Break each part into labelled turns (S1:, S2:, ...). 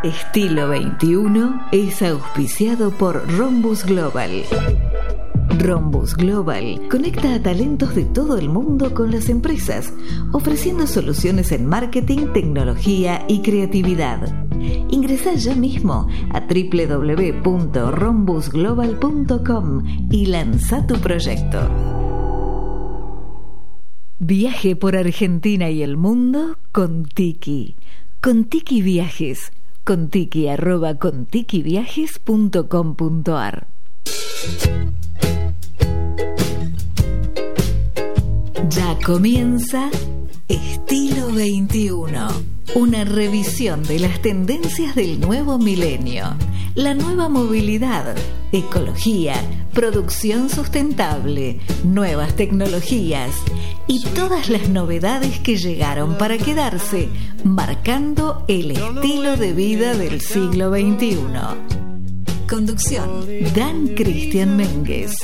S1: Estilo 21 es auspiciado por Rhombus Global. Rhombus Global conecta a talentos de todo el mundo con las empresas, ofreciendo soluciones en marketing, tecnología y creatividad. Ingresá ya mismo a www.rhombusglobal.com y lanza tu proyecto. Viaje por Argentina y el mundo con Tiki. Con Tiki Viajes. contiki@contikiviajes.com.ar. Ya comienza Estilo 21, una revisión de las tendencias del nuevo milenio, la nueva movilidad, ecología, producción sustentable, nuevas tecnologías y todas las novedades que llegaron para quedarse, marcando el estilo de vida del siglo XXI. Conducción: Dan Cristian Méndez.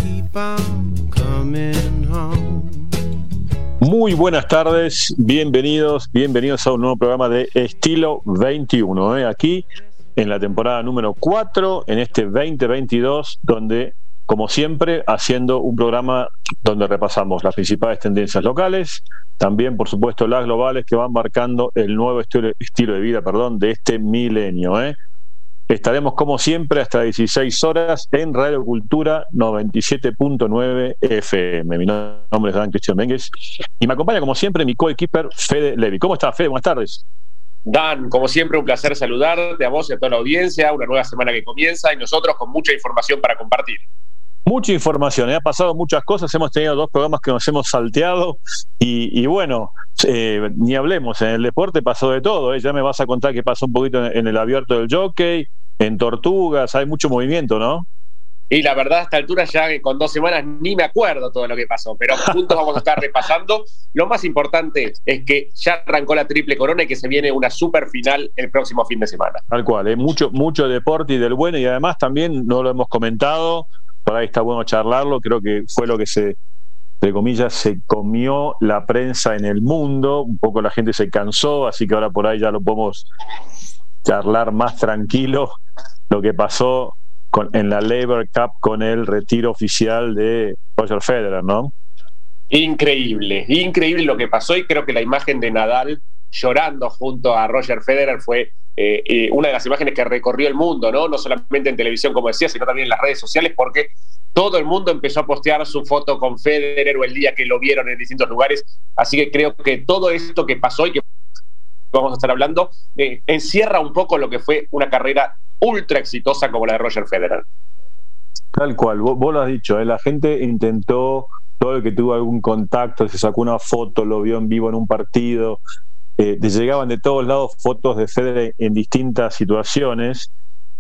S2: Muy buenas tardes, bienvenidos a un nuevo programa de Estilo 21, aquí en la temporada número 4, en este 2022, donde, como siempre, haciendo un programa donde repasamos las principales tendencias locales, también, por supuesto, las globales que van marcando el nuevo estilo de vida de este milenio. Estaremos, como siempre, hasta 16 horas en Radio Cultura 97.9 FM. Mi nombre es Dan Cristian Méndez y me acompaña, como siempre, mi coequiper Fede Levi. ¿Cómo estás, Fede? Buenas tardes.
S3: Dan, como siempre, un placer saludarte a vos y a toda la audiencia. Una nueva semana que comienza y nosotros con mucha información para compartir.
S2: Mucha información, ha pasado muchas cosas, hemos tenido 2 programas que nos hemos salteado y bueno, ni hablemos, en el deporte pasó de todo, ya me vas a contar que pasó un poquito en el abierto del Jockey, en Tortugas, hay mucho movimiento, ¿no?
S3: Y la verdad, a esta altura ya con 2 semanas ni me acuerdo todo lo que pasó, pero juntos vamos a estar repasando. Lo más importante es que ya arrancó la Triple Corona y que se viene una super final el próximo fin de semana.
S2: Tal cual, mucho deporte y del bueno, y además también no lo hemos comentado, por ahí está bueno charlarlo, creo que fue lo que entre comillas, se comió la prensa en el mundo, un poco la gente se cansó, así que ahora por ahí ya lo podemos charlar más tranquilo, lo que pasó en la Laver Cup con el retiro oficial de Roger Federer, ¿no?
S3: Increíble lo que pasó, y creo que la imagen de Nadal llorando junto a Roger Federer fue una de las imágenes que recorrió el mundo, ¿no? No solamente en televisión, como decía, sino también en las redes sociales, porque todo el mundo empezó a postear su foto con Federer o el día que lo vieron en distintos lugares. Así que creo que todo esto que pasó y que vamos a estar hablando encierra un poco lo que fue una carrera ultra exitosa como la de Roger Federer.
S2: Tal cual, vos lo has dicho, la gente intentó, todo el que tuvo algún contacto, se sacó una foto, lo vio en vivo en un partido, te llegaban de todos lados fotos de Federer en distintas situaciones,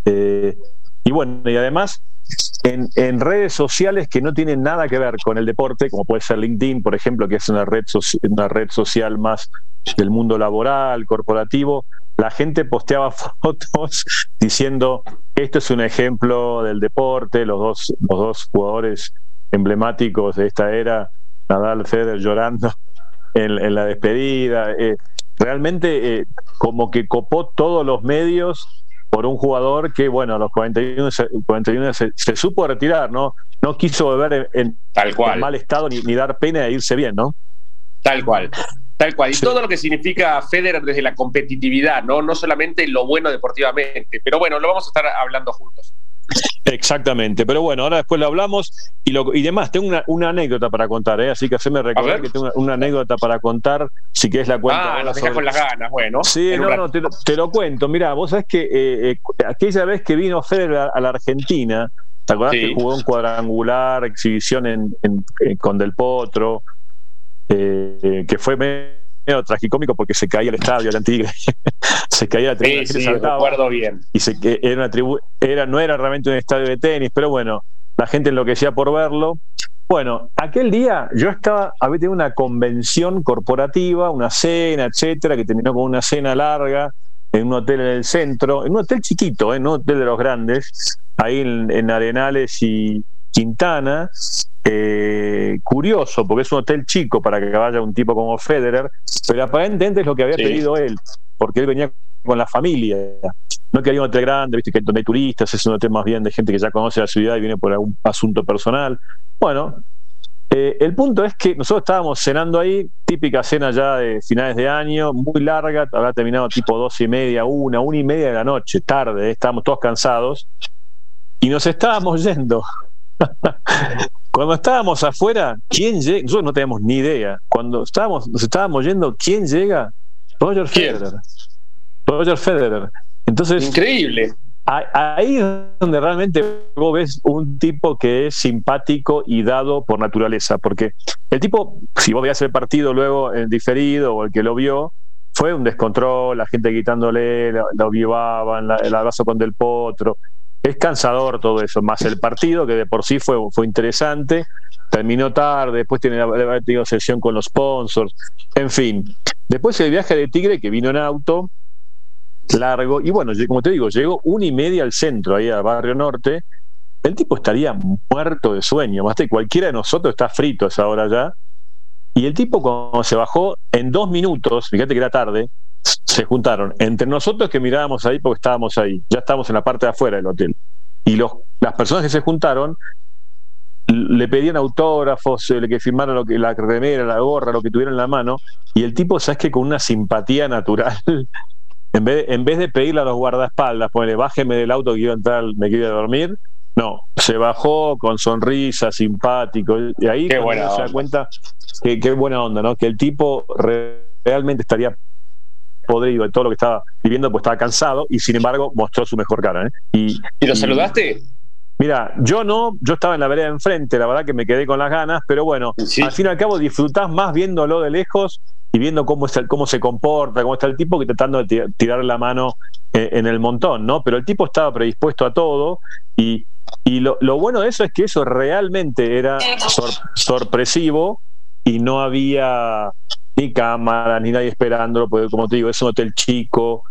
S2: y bueno, y además en redes sociales que no tienen nada que ver con el deporte, como puede ser LinkedIn, por ejemplo, que es una red social más del mundo laboral, corporativo, la gente posteaba fotos diciendo que esto es un ejemplo del deporte, los dos jugadores emblemáticos de esta era, Nadal, Federer llorando en la despedida, realmente como que copó todos los medios por un jugador que, bueno, a los 41 se supo retirar, ¿no? No quiso volver en mal estado ni dar pena de irse bien, ¿no? Tal cual. Y sí, todo lo que significa Federer desde la competitividad, no solamente lo bueno deportivamente, pero bueno, lo vamos a estar hablando juntos. Exactamente, pero bueno, ahora después lo hablamos y demás. Tengo una anécdota para contar, así que haceme recordar que tengo una anécdota para contar, si querés la cuento.
S3: Nos dejás con las ganas, bueno.
S2: Sí, te lo cuento. Mirá, vos sabés que aquella vez que vino Federer a la Argentina, ¿te acordás que jugó un cuadrangular, exhibición con Del Potro? Que fue medio tragicómico porque se caía el estadio, el Antigre se caía la tribuna,
S3: sí, recuerdo bien,
S2: y no era realmente un estadio de tenis, pero bueno, la gente enloquecía por verlo. Bueno, aquel día yo había tenido una convención corporativa, una cena, etcétera, que terminó con una cena larga en un hotel en el centro, en un hotel chiquito, no un hotel de los grandes, ahí en Arenales y Quintana. Curioso, porque es un hotel chico para que vaya un tipo como Federer, pero aparentemente es lo que había pedido él, porque él venía con la familia. no quería un hotel grande, viste que donde hay turistas, es un hotel más bien de gente que ya conoce la ciudad y viene por algún asunto personal. Bueno, el punto es que nosotros estábamos cenando ahí, típica cena ya de finales de año, muy larga, habrá terminado tipo 12:30, 1:30 de la noche, tarde, estábamos todos cansados y nos estábamos yendo. Cuando estábamos afuera, ¿quién llega? Nosotros no teníamos ni idea. Cuando nos estábamos yendo, ¿quién llega? Roger Federer. Entonces,
S3: increíble.
S2: Ahí es donde realmente vos ves un tipo que es simpático y dado por naturaleza, porque el tipo, si vos veías el partido luego en diferido o el que lo vio, fue un descontrol, la gente gritándole, lo vivaban, el abrazo con Del Potro. Es cansador todo eso, más el partido, que de por sí fue interesante, terminó tarde, después tiene haber tenido sesión con los sponsors, en fin. Después el viaje de Tigre, que vino en auto, largo, y bueno, como te digo, llegó 1:30 al centro, ahí al Barrio Norte. El tipo estaría muerto de sueño, más de cualquiera de nosotros está frito a esa hora ya. Y el tipo, cuando se bajó, en 2 minutos, fíjate que era tarde, se juntaron entre nosotros que mirábamos ahí porque estábamos ahí, ya estábamos en la parte de afuera del hotel, y las personas que se juntaron le pedían autógrafos, que firmaran la remera, la gorra, lo que tuvieran en la mano, y el tipo, sabes que con una simpatía natural, en vez de pedirle a los guardaespaldas, ponele, bájeme del auto que iba a entrar, me quiero dormir, no, se bajó con sonrisa, simpático, y ahí se da cuenta que qué buena onda, ¿no? Que el tipo realmente estaría podrido de todo lo que estaba viviendo, pues estaba cansado, y sin embargo mostró su mejor cara, ¿eh? ¿Y
S3: lo saludaste?
S2: Mira, yo estaba en la vereda de enfrente, la verdad que me quedé con las ganas, pero bueno, sí. Al fin y al cabo disfrutás más viéndolo de lejos y viendo cómo se comporta, cómo está el tipo, que tratando de tirar la mano en el montón, ¿no? Pero el tipo estaba predispuesto a todo, y lo bueno de eso es que eso realmente era sorpresivo, y no había ni cámaras, ni nadie esperándolo, porque como te digo, es un hotel chico.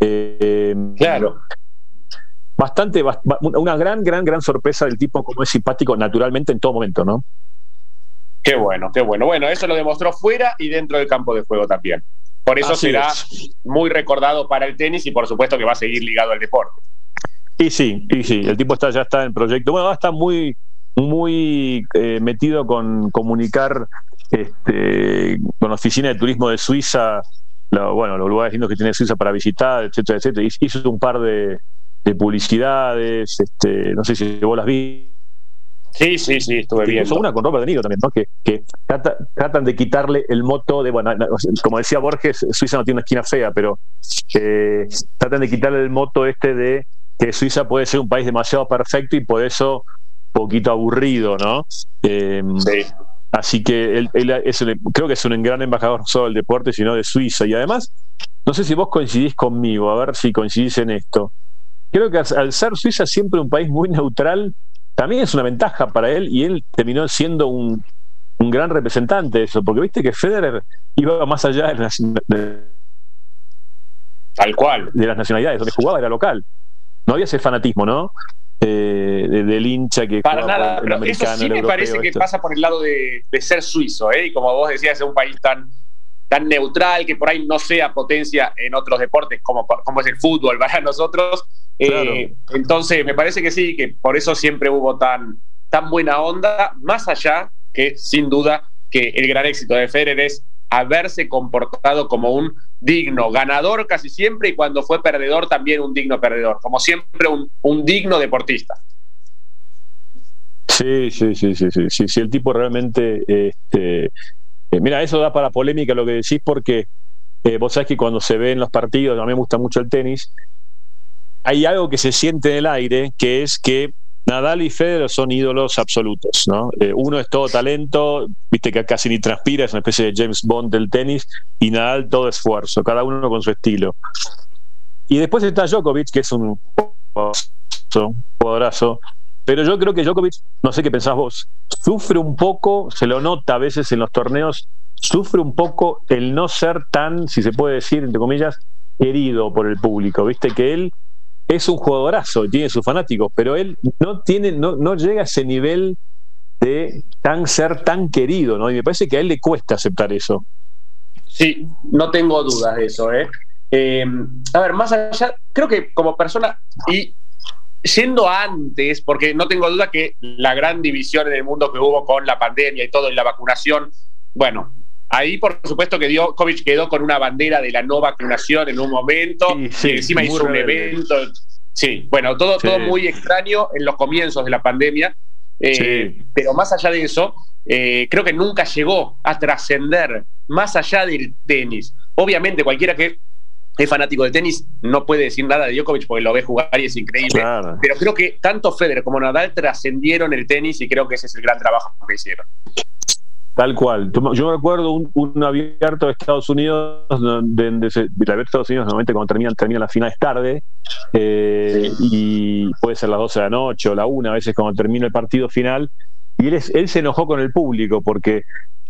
S3: Claro.
S2: Una gran sorpresa del tipo, como es simpático naturalmente en todo momento, ¿no?
S3: Qué bueno. Bueno, eso lo demostró fuera y dentro del campo de juego también. Por eso será muy recordado para el tenis, y por supuesto que va a seguir ligado al deporte.
S2: Y sí, el tipo ya está en el proyecto. Bueno, va a estar muy metido con comunicar con la oficina de turismo de Suiza, los lugares lindos que tiene Suiza para visitar, etcétera. Hizo un par de publicidades, no sé si vos las vi.
S3: Sí, estuve viendo.
S2: Son una con Robert De Niro también, ¿no? Que tratan de quitarle el moto de, bueno, como decía Borges, Suiza no tiene una esquina fea, pero tratan de quitarle el moto de que Suiza puede ser un país demasiado perfecto y por eso poquito aburrido, ¿no?
S3: Sí.
S2: Así que él creo que es un gran embajador no solo del deporte, sino de Suiza. Y además, no sé si vos coincidís conmigo, a ver si coincidís en esto. Creo que al ser Suiza siempre un país muy neutral, también es una ventaja para él, y él terminó siendo un gran representante de eso, porque viste que Federer iba más allá
S3: tal cual
S2: de las nacionalidades, donde jugaba era local. No había ese fanatismo, ¿no? Del hincha que
S3: para nada, pero eso sí me parece que pasa por el lado de ser suizo, y como vos decías, es un país tan neutral, que por ahí no sea potencia en otros deportes como es el fútbol para nosotros. Claro. Entonces me parece que sí, que por eso siempre hubo tan buena onda, más allá que sin duda que el gran éxito de Federer es haberse comportado como un digno ganador casi siempre, y cuando fue perdedor también un digno perdedor, como siempre un digno deportista.
S2: Sí, el tipo realmente mira, eso da para polémica lo que decís, porque vos sabés que cuando se ve en los partidos, a mí me gusta mucho el tenis, hay algo que se siente en el aire, que es que Nadal y Federer son ídolos absolutos, ¿no? Uno es todo talento, viste que casi ni transpira, es una especie de James Bond del tenis, y Nadal todo esfuerzo, cada uno con su estilo. Y después está Djokovic, que es un jugadorazo, pero yo creo que Djokovic, no sé qué pensás vos, sufre un poco, se lo nota a veces en los torneos, sufre un poco el no ser tan, si se puede decir, entre comillas, querido por el público, viste que él es un jugadorazo, tiene sus fanáticos, pero él no llega a ese nivel de ser tan querido, ¿no? Y me parece que a él le cuesta aceptar eso.
S3: Sí, no tengo dudas de eso, A ver, más allá creo que como persona, y yendo antes, porque no tengo duda que la gran división en el mundo que hubo con la pandemia y todo, y la vacunación, bueno, ahí por supuesto que Djokovic quedó con una bandera de la no vacunación en un momento, y encima hizo un evento. Sí, bueno, todo muy extraño en los comienzos de la pandemia, pero más allá de eso, creo que nunca llegó a trascender más allá del tenis. Obviamente cualquiera que es fanático de tenis no puede decir nada de Djokovic porque lo ve jugar y es increíble, claro. Pero creo que tanto Federer como Nadal trascendieron el tenis y creo que ese es el gran trabajo que hicieron.
S2: Tal cual. Yo me recuerdo un abierto de Estados Unidos, el abierto de Estados Unidos normalmente cuando termina la final es tarde, y puede ser las 12 de la noche o la 1, a veces cuando termina el partido final, y él se enojó con el público porque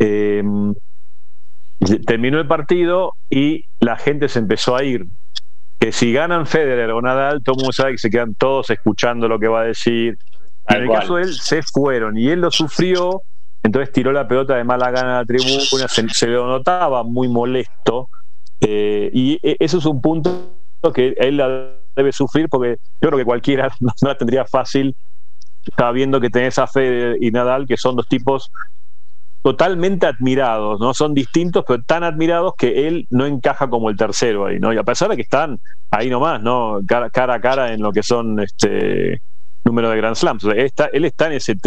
S2: terminó el partido y la gente se empezó a ir. Que si ganan Federer o Nadal, todo el mundo sabe que se quedan todos escuchando lo que va a decir. Y en el caso de él, se fueron y él lo sufrió, entonces tiró la pelota de mala gana a la tribuna, se lo notaba muy molesto, y eso es un punto que él la debe sufrir, porque yo creo que cualquiera no la tendría fácil sabiendo que tenés a Federer y Nadal, que son dos tipos totalmente admirados, ¿no? Son distintos, pero tan admirados que él no encaja como el tercero ahí, ¿no? Y a pesar de que están ahí nomás, ¿no? Cara a cara en lo que son número de Grand Slams. O sea, él está en ese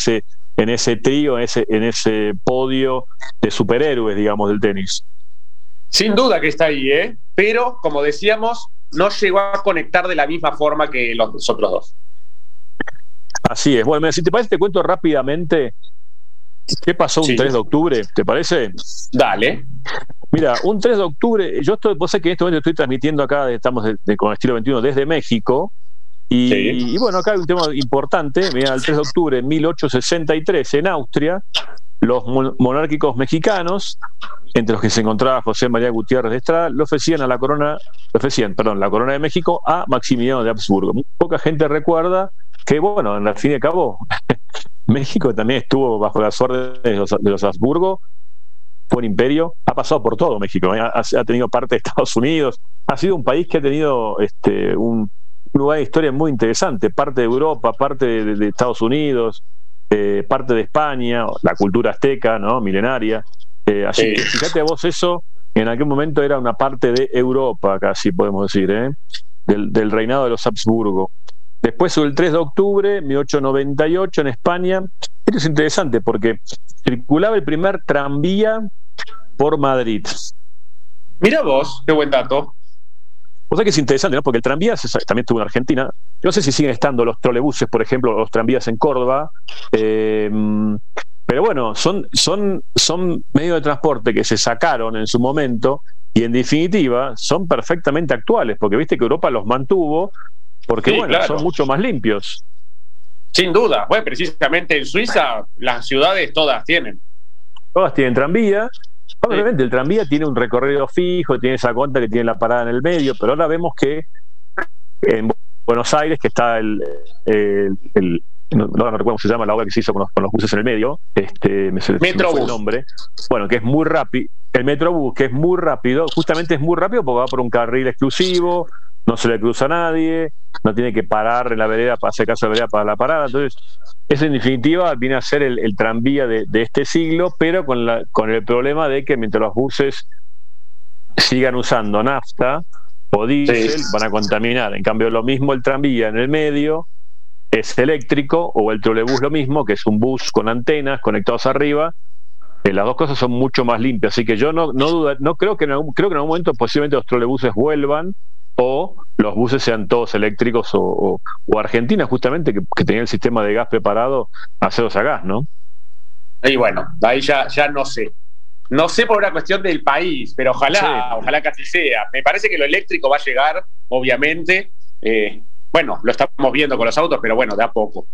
S2: trío, en ese podio de superhéroes, digamos, del tenis.
S3: Sin duda que está ahí, pero, como decíamos, no llegó a conectar de la misma forma que los otros dos.
S2: Así es. Bueno, si te parece, te cuento rápidamente qué pasó un 3 de octubre, ¿te parece?
S3: Dale.
S2: Mira, un 3 de octubre, vos sabés que en este momento estoy transmitiendo acá, estamos con Estilo 21 desde México, y bueno, acá hay un tema importante. Mira, el 3 de octubre de 1863 en Austria, los monárquicos mexicanos, entre los que se encontraba José María Gutiérrez de Estrada, le ofrecían la corona de México a Maximiliano de Habsburgo. Poca gente recuerda que, bueno, en fin y al cabo, México también estuvo bajo las órdenes de los Habsburgo, fue un imperio, ha pasado por todo México, ha tenido parte de Estados Unidos, ha sido un país que ha tenido un lugar de historia muy interesante, parte de Europa, parte de Estados Unidos, parte de España, la cultura azteca, ¿no? Milenaria. Así que fíjate vos, eso en aquel momento era una parte de Europa, casi podemos decir, del reinado de los Habsburgo. Después, el 3 de octubre, 1898, en España. Esto es interesante porque circulaba el primer tranvía por Madrid.
S3: Mira vos, qué buen dato.
S2: O sea que es interesante, ¿no? Porque el tranvía también estuvo en Argentina. Yo no sé si siguen estando los trolebuses, por ejemplo, los tranvías en Córdoba. Pero bueno, son medios de transporte que se sacaron en su momento y en definitiva son perfectamente actuales, porque viste que Europa los mantuvo porque claro, son mucho más limpios.
S3: Sin duda. Bueno, precisamente en Suiza las ciudades todas tienen
S2: tranvía. Obviamente el tranvía tiene un recorrido fijo, tiene esa cuenta que tiene la parada en el medio, pero ahora vemos que en Buenos Aires, que está no recuerdo cómo se llama la obra que se hizo con los buses en el medio,
S3: Metrobús,
S2: el nombre, bueno, que es muy rápido, el Metrobús, que es muy rápido, justamente es muy rápido porque va por un carril exclusivo, no se le cruza a nadie, no tiene que parar en la vereda para hacer caso de la vereda para la parada. Entonces, eso en definitiva viene a ser el tranvía de este siglo, pero con el problema de que mientras los buses sigan usando nafta o diésel, van a contaminar. En cambio, lo mismo el tranvía en el medio es eléctrico, o el trolebús lo mismo, que es un bus con antenas conectados arriba. Las dos cosas son mucho más limpias, así que yo no creo que en algún momento posiblemente los trolebuses vuelvan, o los buses sean todos eléctricos, o Argentina justamente que tenía el sistema de gas preparado, hacerlos a gas, ¿no?
S3: Y bueno, ahí ya no sé por una cuestión del país, pero ojalá que así sea. Me parece que lo eléctrico va a llegar, obviamente, bueno, lo estamos viendo con los autos, pero bueno, de a poco,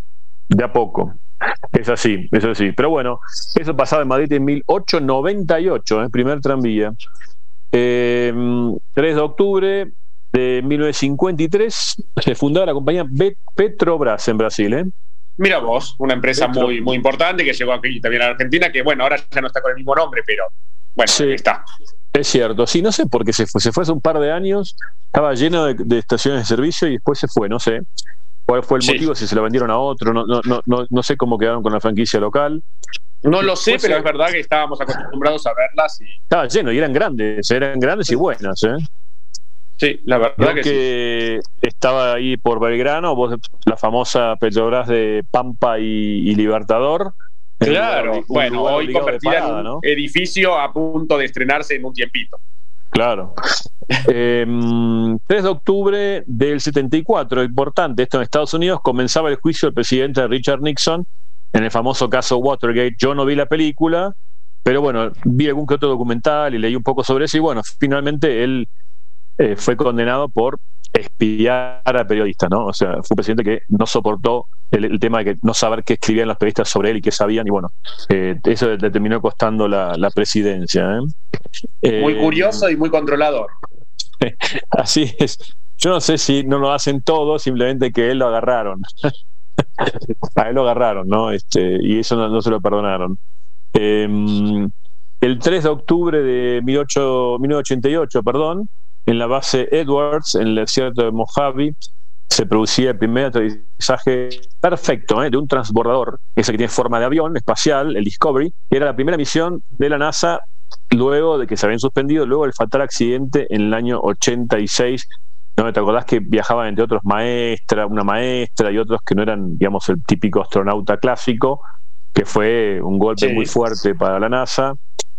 S3: es así, pero bueno, eso pasaba en Madrid en 1898, el primer tranvía. 3 de octubre de 1953 se fundaba la compañía Petrobras en Brasil. Mira vos, una empresa muy, muy importante que llegó aquí también a Argentina, que bueno, ahora ya no está con el mismo nombre, pero bueno, está.
S2: Es cierto, sí, no sé por qué se fue hace un par de años, estaba lleno de estaciones de servicio y después se fue, no sé cuál fue el motivo, si se lo vendieron a otro, no sé cómo quedaron con la franquicia local.
S3: No lo sé, pero es verdad que estábamos acostumbrados a verlas.
S2: Estaba lleno y eran grandes y buenas, ¿eh?
S3: Sí, la verdad
S2: que sí. Estaba ahí por Belgrano, la famosa Petrobras de Pampa y Libertador.
S3: Claro, bueno, hoy convertida en un edificio a punto de estrenarse en un tiempito.
S2: Claro. 3 de octubre del 74, importante, esto en Estados Unidos, comenzaba el juicio del presidente Richard Nixon en el famoso caso Watergate. Yo no vi la película, pero bueno, vi algún que otro documental y leí un poco sobre eso y bueno, finalmente él fue condenado por espiar a periodistas, ¿no? O sea, fue un presidente que no soportó el tema de que no saber qué escribían los periodistas sobre él y qué sabían, y bueno, eso le terminó costando la presidencia.
S3: Muy curioso y muy controlador.
S2: Así es. Yo no sé si no lo hacen todos, simplemente que él lo agarraron. A él lo agarraron, ¿no? Y eso no se lo perdonaron. El 3 de octubre de 1988, en la base Edwards, en el desierto de Mojave, se producía el primer aterrizaje perfecto de un transbordador, ese que tiene forma de avión espacial, el Discovery, que era la primera misión de la NASA luego de que se habían suspendido, luego del fatal accidente en el año 86. ¿No te acordás que viajaban entre otros una maestra y otros que no eran, digamos, el típico astronauta clásico, que fue un golpe muy fuerte para la NASA?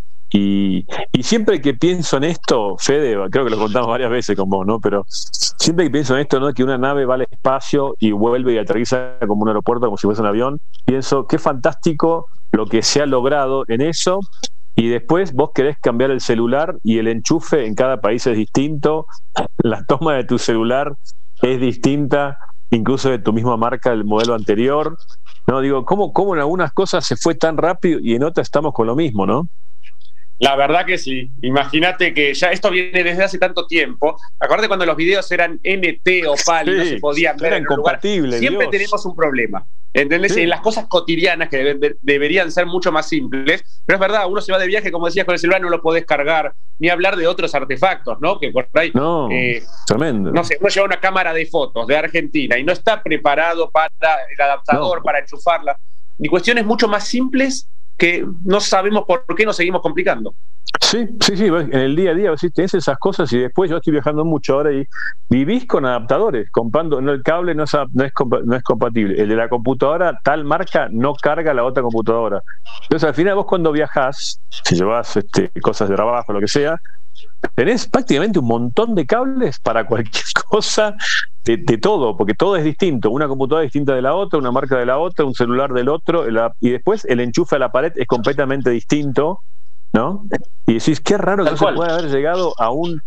S2: Y siempre que pienso en esto, Fede, creo que lo contamos varias veces con vos, ¿no? Pero siempre que pienso en esto, ¿no? Que una nave va al espacio y vuelve y aterriza como un aeropuerto, como si fuese un avión, pienso, qué fantástico lo que se ha logrado en eso. Y después vos querés cambiar el celular y el enchufe en cada país es distinto, la toma de tu celular es distinta, incluso de tu misma marca, el modelo anterior. No, digo, ¿cómo en algunas cosas se fue tan rápido y en otras estamos con lo mismo, ¿no?
S3: La verdad que sí. Imagínate que ya esto viene desde hace tanto tiempo. Acuérdate cuando los videos eran NT o PAL y no se podían ver en un lugar. Siempre tenemos un problema. ¿Entendés? Sí. En las cosas cotidianas que deberían ser mucho más simples, pero es verdad, uno se va de viaje, como decías, con el celular no lo podés cargar, ni hablar de otros artefactos, ¿no? Que por ahí,
S2: tremendo.
S3: No sé, uno lleva una cámara de fotos de Argentina y no está preparado para el adaptador, para enchufarla, ni cuestiones mucho más simples que no sabemos por qué nos seguimos complicando.
S2: Sí, en el día a día tenés esas cosas y después yo estoy viajando mucho ahora y vivís con adaptadores, comprando, el cable no es compatible, el de la computadora, tal marca no carga la otra computadora. Entonces al final vos cuando viajás, si llevas cosas de trabajo, lo que sea, tenés prácticamente un montón de cables para cualquier cosa, de todo, porque todo es distinto, una computadora es distinta de la otra, una marca de la otra, un celular del otro, y después el enchufe a la pared es completamente distinto, ¿no? Y decís, qué raro que no se pueda haber llegado a un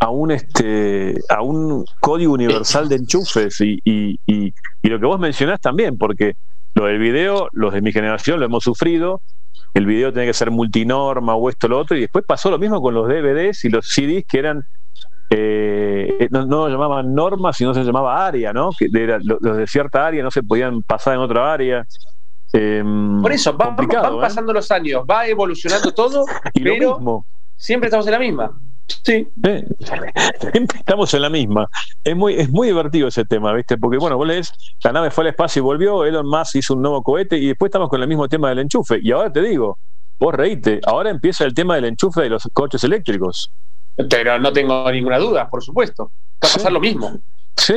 S2: código universal de enchufes y lo que vos mencionás también, porque lo del video, los de mi generación lo hemos sufrido, el video tenía que ser multinorma o esto, lo otro, y después pasó lo mismo con los DVDs y los CDs que eran no lo llamaban norma, sino se llamaba área, ¿no? Que los de cierta área no se podían pasar en otra área.
S3: Por eso, van pasando los años, va evolucionando todo, pero siempre estamos en la misma. Sí.
S2: Siempre estamos en la misma. Es muy divertido ese tema, ¿viste? Porque, bueno, vos lees, la nave fue al espacio y volvió, Elon Musk hizo un nuevo cohete y después estamos con el mismo tema del enchufe. Y ahora te digo, vos reíte, ahora empieza el tema del enchufe de los coches eléctricos.
S3: Pero no tengo ninguna duda, por supuesto. Va a pasar lo mismo.
S2: Sí,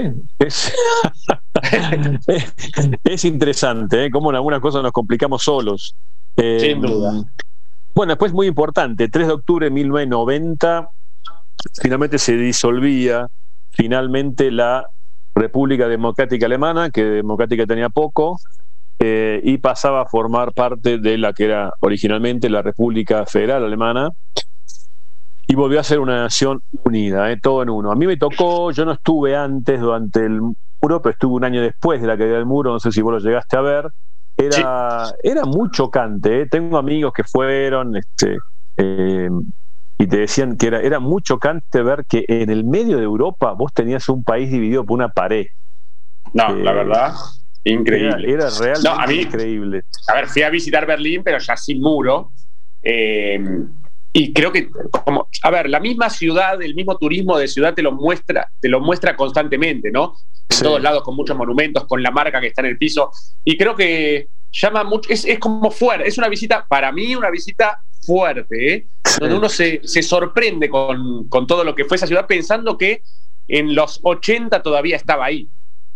S2: es interesante, cómo en algunas cosas nos complicamos solos.
S3: Sin duda.
S2: Bueno, después muy importante, 3 de octubre de 1990, finalmente se disolvía la República Democrática Alemana, que democrática tenía poco, y pasaba a formar parte de la que era originalmente la República Federal Alemana, y volvió a ser una nación unida, todo en uno. A mí me tocó, yo no estuve antes durante el muro, pero estuve un año después de la caída del muro, no sé si vos lo llegaste a ver. Era muy chocante, Tengo amigos que fueron y te decían que era muy chocante ver que en el medio de Europa vos tenías un país dividido por una pared.
S3: No, la verdad, increíble.
S2: Era realmente increíble.
S3: A ver, fui a visitar Berlín, pero ya sin muro. Y creo que, la misma ciudad, el mismo turismo de ciudad te lo muestra constantemente, ¿no? En todos lados, con muchos monumentos, con la marca que está en el piso. Y creo que llama mucho, es como fuerte, es una visita, para mí, una visita fuerte, ¿eh? Donde uno se sorprende con todo lo que fue esa ciudad, pensando que en los 80 todavía estaba ahí.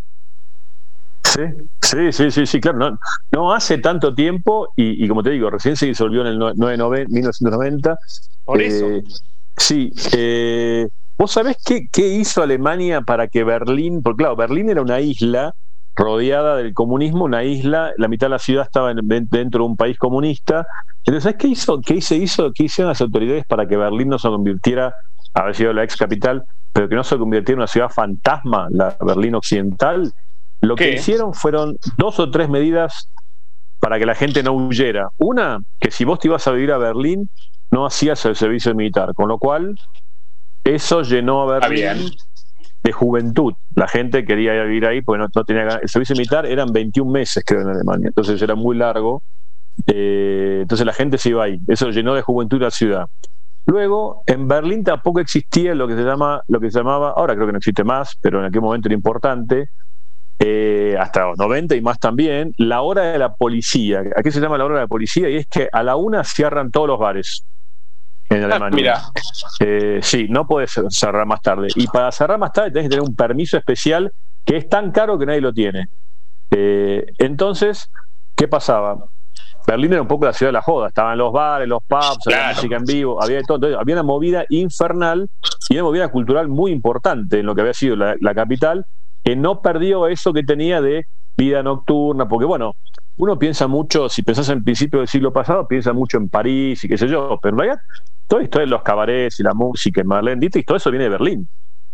S2: Sí, claro. No hace tanto tiempo, y como te digo, recién se disolvió en el 1990.
S3: Por eso.
S2: Sí. ¿Vos sabés qué hizo Alemania para que Berlín? Porque claro, Berlín era una isla rodeada del comunismo, una isla, la mitad de la ciudad estaba dentro de un país comunista. Entonces, ¿sabés qué hicieron las autoridades para que Berlín no se convirtiera, haber sido la ex capital, pero que no se convirtiera en una ciudad fantasma, la Berlín occidental? Lo que hicieron fueron 2 o 3 medidas para que la gente no huyera. Una, que si vos te ibas a vivir a Berlín, no hacías el servicio militar, con lo cual eso llenó a Berlín de juventud. La gente quería ir a vivir ahí porque no tenía ganas. El servicio militar eran 21 meses, creo, en Alemania, entonces era muy largo. Entonces la gente se iba ahí. Eso llenó de juventud la ciudad. Luego, en Berlín tampoco existía lo que se llamaba, ahora creo que no existe más, pero en aquel momento era importante, hasta los 90 y más también, la hora de la policía. ¿A qué se llama la hora de la policía? Y es que a la 1 cierran todos los bares en Alemania. Sí, no podés cerrar más tarde. Y para cerrar más tarde tenés que tener un permiso especial que es tan caro que nadie lo tiene. Entonces, ¿qué pasaba? Berlín era un poco la ciudad de la joda. Estaban los bares, los pubs, la música en vivo, había de todo. Entonces, había una movida infernal y una movida cultural muy importante en lo que había sido la capital, que no perdió eso que tenía de vida nocturna, porque bueno, uno piensa mucho, si pensás en principio del siglo pasado, piensa mucho en París y qué sé yo, pero en realidad toda la historia de los cabarets y la música en Marlene Dietrich, todo eso viene de Berlín.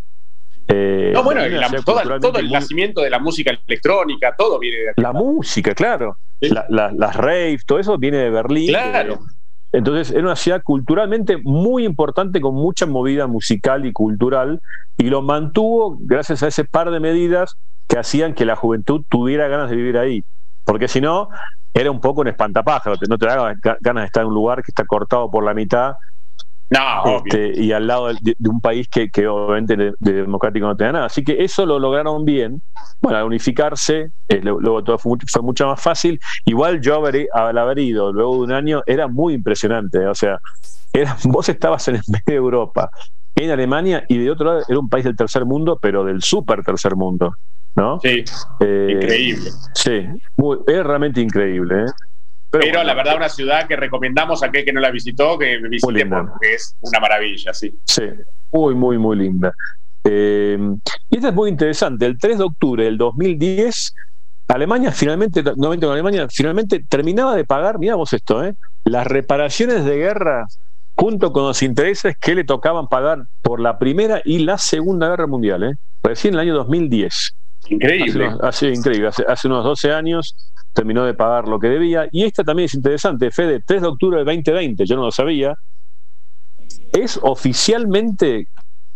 S3: Todo el nacimiento de la música electrónica, todo viene de aquí.
S2: La música, claro. Sí. Las raves, todo eso viene de Berlín.
S3: Claro.
S2: Entonces era una ciudad culturalmente muy importante, con mucha movida musical y cultural, y lo mantuvo gracias a ese par de medidas que hacían que la juventud tuviera ganas de vivir ahí, porque si no era un poco un espantapájaro, no te da ganas de estar en un lugar que está cortado por la mitad, y al lado de un país que obviamente de democrático no tenía nada. Así que eso lo lograron bien. Bueno, al unificarse, luego todo fue mucho más fácil. Igual yo al haber ido luego de un año, era muy impresionante. O sea, vos estabas en el medio de Europa, en Alemania, y de otro lado era un país del tercer mundo, pero del súper tercer mundo, ¿no?
S3: Sí, increíble.
S2: Sí, es realmente increíble, ¿eh?
S3: Pero la verdad, una ciudad que recomendamos a aquel que no la visitó, que visite, porque es una maravilla, sí.
S2: Sí, muy, muy, muy linda. Y esta es muy interesante. El 3 de octubre del 2010, Alemania finalmente terminaba de pagar, mirá vos esto, las reparaciones de guerra junto con los intereses que le tocaban pagar por la Primera y la Segunda Guerra Mundial, recién en el año 2010.
S3: Increíble.
S2: Hace unos 12 años terminó de pagar lo que debía. Y esta también es interesante, Fede, 3 de octubre del 2020, yo no lo sabía, es oficialmente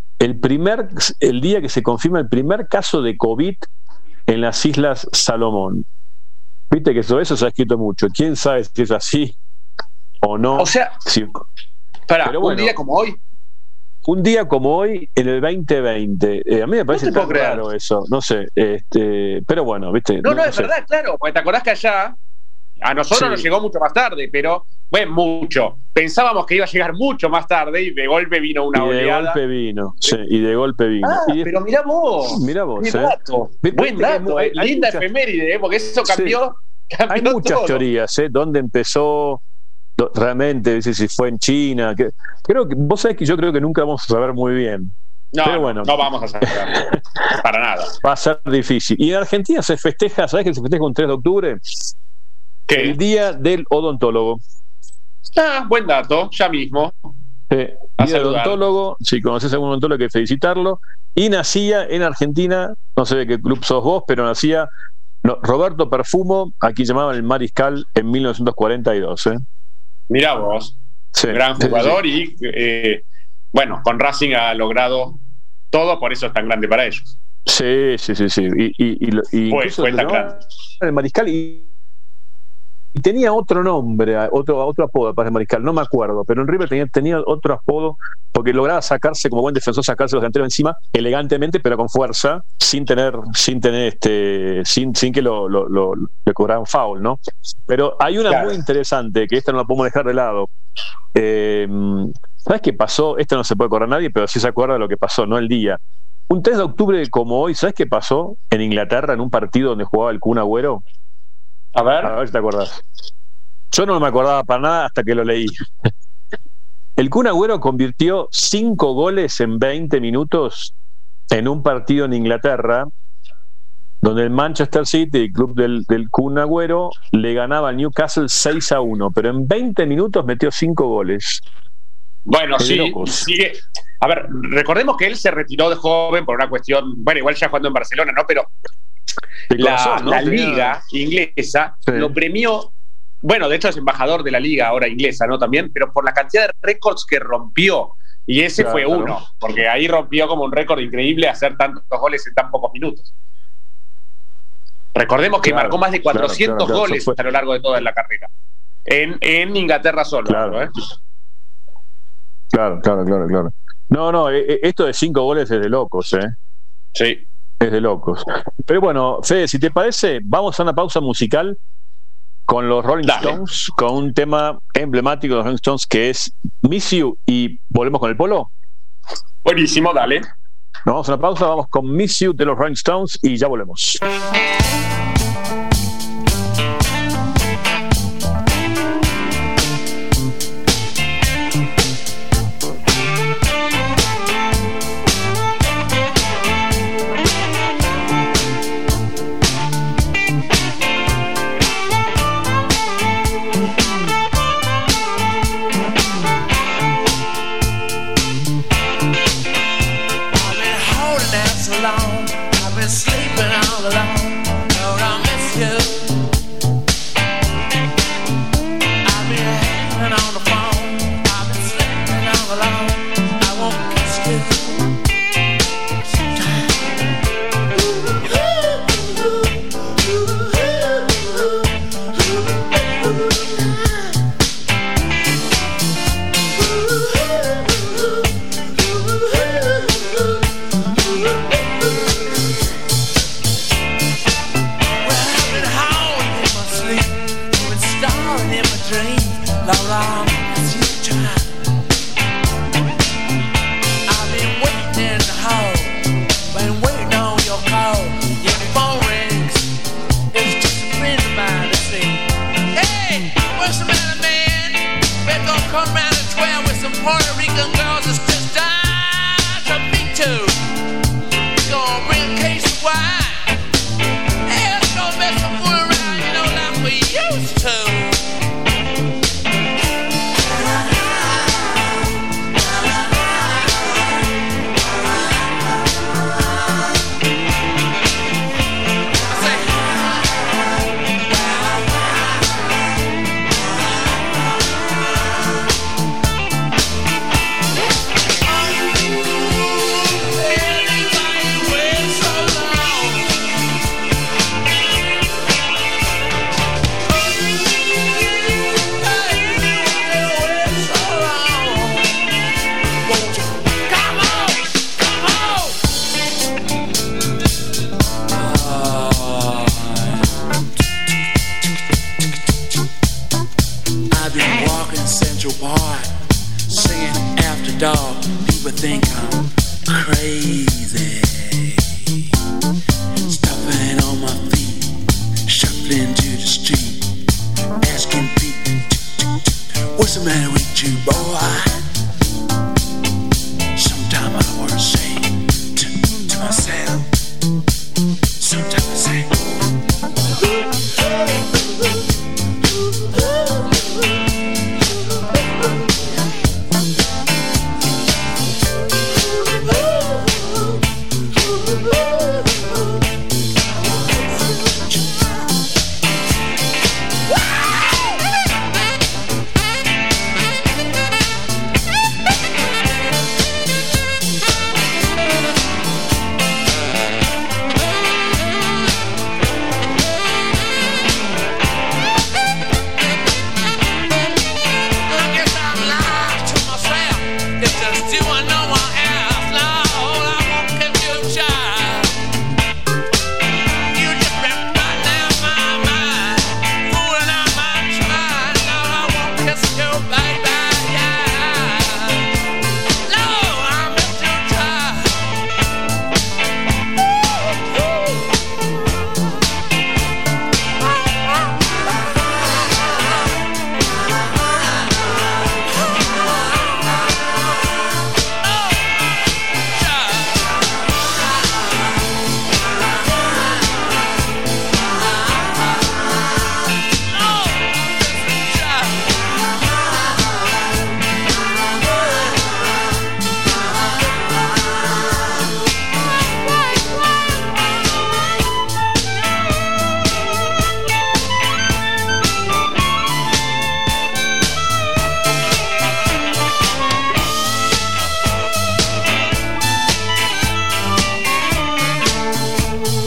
S2: el día que se confirma el primer caso de COVID en las Islas Salomón. Viste que sobre eso se ha escrito mucho. ¿Quién sabe si es así o no?
S3: O sea, bueno, un día como hoy.
S2: Un día como hoy, en el 2020. A mí me parece tan raro eso. No sé. Pero bueno, ¿viste?
S3: No, es verdad, claro. Porque te acordás que allá a nosotros nos llegó mucho más tarde, pero bueno, mucho. Pensábamos que iba a llegar mucho más tarde y de golpe vino una oleada.
S2: Y de golpe vino.
S3: Pero mirá vos. Buen dato. Linda efeméride, porque eso cambió.
S2: Hay muchas teorías, ¿dónde empezó? Realmente, si fue en China, creo que vos sabés que yo creo que nunca vamos a saber muy bien.
S3: Pero bueno, no vamos a saber para nada.
S2: Va a ser difícil. Y en Argentina se festeja, ¿sabés que se festeja un 3 de octubre?
S3: ¿Qué?
S2: El Día del Odontólogo.
S3: Buen dato, ya mismo.
S2: Día del Odontólogo, si conoces a algún odontólogo hay que felicitarlo. Y nacía en Argentina, no sé de qué club sos vos, pero nacía Roberto Perfumo, aquí llamaban el Mariscal, en 1942.
S3: Mirá vos, gran jugador y bueno, con Racing ha logrado todo, por eso es tan grande para ellos.
S2: Sí. Y
S3: fue tan grande.
S2: El Mariscal y tenía otro nombre, otro apodo para el mariscal, no me acuerdo, pero en River tenía otro apodo porque lograba sacarse, como buen defensor, sacarse los delanteros encima elegantemente, pero con fuerza, sin que le cobraran foul, ¿no? Pero hay una muy interesante, que esta no la podemos dejar de lado. ¿Sabes qué pasó? Esto no se puede acordar nadie, pero sí se acuerda de lo que pasó, no el día. Un 3 de octubre como hoy, ¿sabes qué pasó en Inglaterra en un partido donde jugaba el Kun Agüero? A ver si te acordás. Yo no me acordaba para nada hasta que lo leí. El Kun Agüero convirtió 5 goles en 20 minutos en un partido en Inglaterra, donde el Manchester City, el club del Kun Agüero, le ganaba al Newcastle 6-1, pero en 20 minutos metió 5 goles.
S3: Bueno, sí, sigue. A ver, recordemos que él se retiró de joven por una cuestión, bueno, igual ya jugando en Barcelona, ¿no? Pero la liga inglesa lo premió. Bueno, de hecho es embajador de la liga ahora inglesa, ¿no? También, pero por la cantidad de récords que rompió. Y ese fue uno, porque ahí rompió como un récord increíble hacer tantos goles en tan pocos minutos. Recordemos que marcó más de 400 goles a lo largo de toda la carrera. En Inglaterra solo.
S2: Claro. No, esto de 5 goles es de locos, ¿eh?
S3: Sí.
S2: Es de locos. Pero bueno, Fede, si te parece, vamos a una pausa musical con los Rolling Stones, con un tema emblemático de los Rolling Stones que es Miss You, y volvemos con el polo.
S3: Buenísimo, dale.
S2: Nos vamos a una pausa, vamos con Miss You de los Rolling Stones y ya volvemos.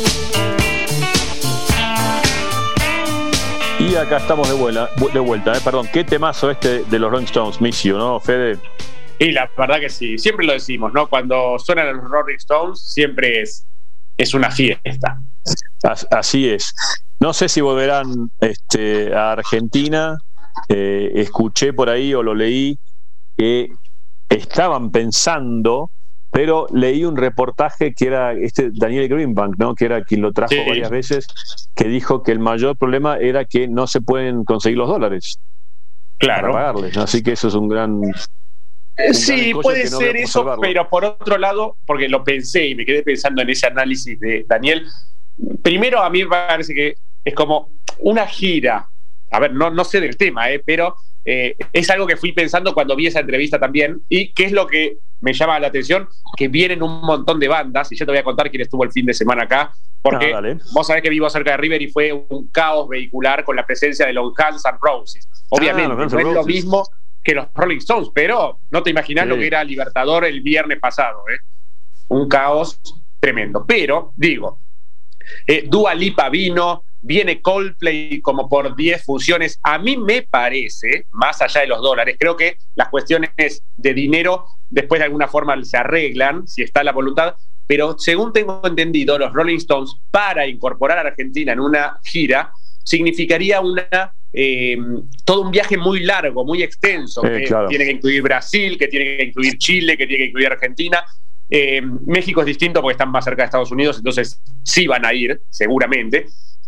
S2: Y acá estamos de vuelta. Perdón, qué temazo este de los Rolling Stones, Miss You, ¿no, Fede?
S3: Y la verdad que sí, siempre lo decimos, ¿no? Cuando suenan los Rolling Stones, siempre es una fiesta.
S2: Así es. No sé si volverán a Argentina. Escuché por ahí o lo leí que estaban pensando, pero leí un reportaje que era Daniel Greenbank, ¿no? Que era quien lo trajo varias veces, que dijo que el mayor problema era que no se pueden conseguir los dólares para pagarles, ¿no? Así que eso es un gran...
S3: Sí, puede ser eso, pero por otro lado, porque lo pensé y me quedé pensando en ese análisis de Daniel, primero a mí me parece que es como una gira, a ver, no sé del tema, pero es algo que fui pensando cuando vi esa entrevista también, y qué es lo que me llama la atención, que vienen un montón de bandas, y yo te voy a contar quién estuvo el fin de semana acá, porque vos sabés que vivo cerca de River y fue un caos vehicular con la presencia de los Guns N' Roses. Obviamente, no es lo mismo que los Rolling Stones, pero no te imaginás lo que era Libertador el viernes pasado, un caos tremendo. Pero, digo, Dua Lipa viene Coldplay como por 10 funciones. A mí me parece, más allá de los dólares, creo que las cuestiones de dinero después de alguna forma se arreglan, si está la voluntad, pero según tengo entendido, los Rolling Stones, para incorporar a Argentina en una gira, significaría todo un viaje muy largo, muy extenso, que tiene que incluir Brasil, que tiene que incluir Chile, que tiene que incluir Argentina. México es distinto porque están más cerca de Estados Unidos, entonces sí van a ir, seguramente.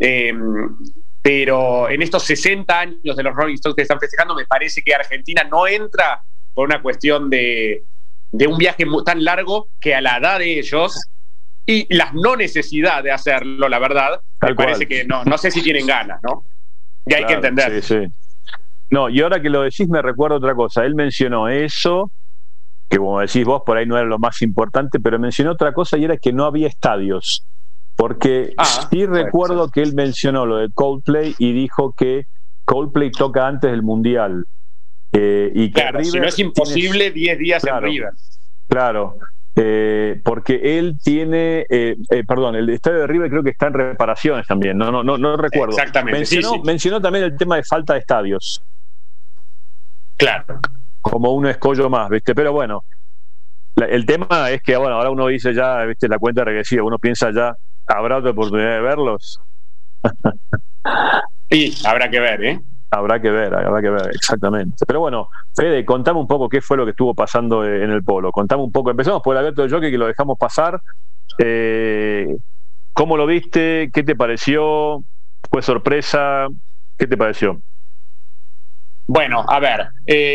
S3: Pero en estos 60 años de los Rolling Stones que están festejando, me parece que Argentina no entra por una cuestión de un viaje tan largo, que a la edad de ellos y la no necesidad de hacerlo, la verdad, me parece que no sé si tienen ganas, ¿no? Y hay que entender.
S2: Sí. No, y ahora que lo decís me recuerdo otra cosa. Él mencionó eso, que como decís vos, por ahí no era lo más importante, pero mencionó otra cosa, y era que no había estadios. Porque sí recuerdo que él mencionó lo de Coldplay y dijo que Coldplay toca antes del Mundial. Y que
S3: River, si no es imposible, 10 días en River.
S2: Claro, porque él tiene, el estadio de River creo que está en reparaciones también, no recuerdo.
S3: Exactamente.
S2: Mencionó también el tema de falta de estadios.
S3: Claro.
S2: Como un escollo más, ¿viste? Pero bueno, el tema es que ahora uno dice ya, ¿viste? La cuenta regresiva, uno piensa ya, ¿habrá otra oportunidad de verlos?
S3: Sí, habrá que ver,
S2: Habrá que ver, exactamente. Pero bueno, Fede, contame un poco qué fue lo que estuvo pasando en el polo. Contame un poco. Empezamos por el Abierto del Jockey, que lo dejamos pasar. ¿Cómo lo viste? ¿Qué te pareció? ¿Fue sorpresa? ¿Qué te pareció?
S3: Bueno, a ver.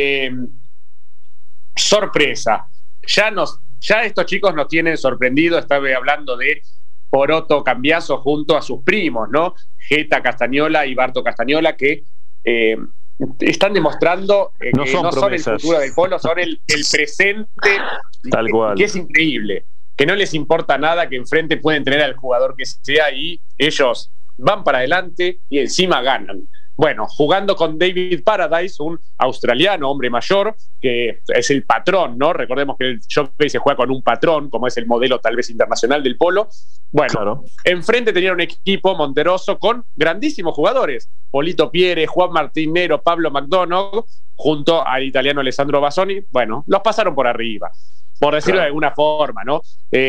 S3: Sorpresa. Ya estos chicos nos tienen sorprendido. Estaba hablando de Poroto Cambiaso junto a sus primos, ¿no? Geta Castañola y Barto Castañola, que están demostrando que no son el futuro del polo, son el presente.
S2: Tal cual.
S3: Que es increíble, que no les importa nada, que enfrente pueden tener al jugador que sea y ellos van para adelante y encima ganan. Bueno, jugando con David Paradise, un australiano, hombre mayor, que es el patrón, ¿no? Recordemos que el jockey se juega con un patrón, como es el modelo tal vez internacional del polo. Bueno, enfrente tenían un equipo monteroso con grandísimos jugadores. Polito Piere, Juan Martinero, Pablo McDonough, junto al italiano Alessandro Bassoni. Bueno, los pasaron por arriba, por decirlo de alguna forma, ¿no?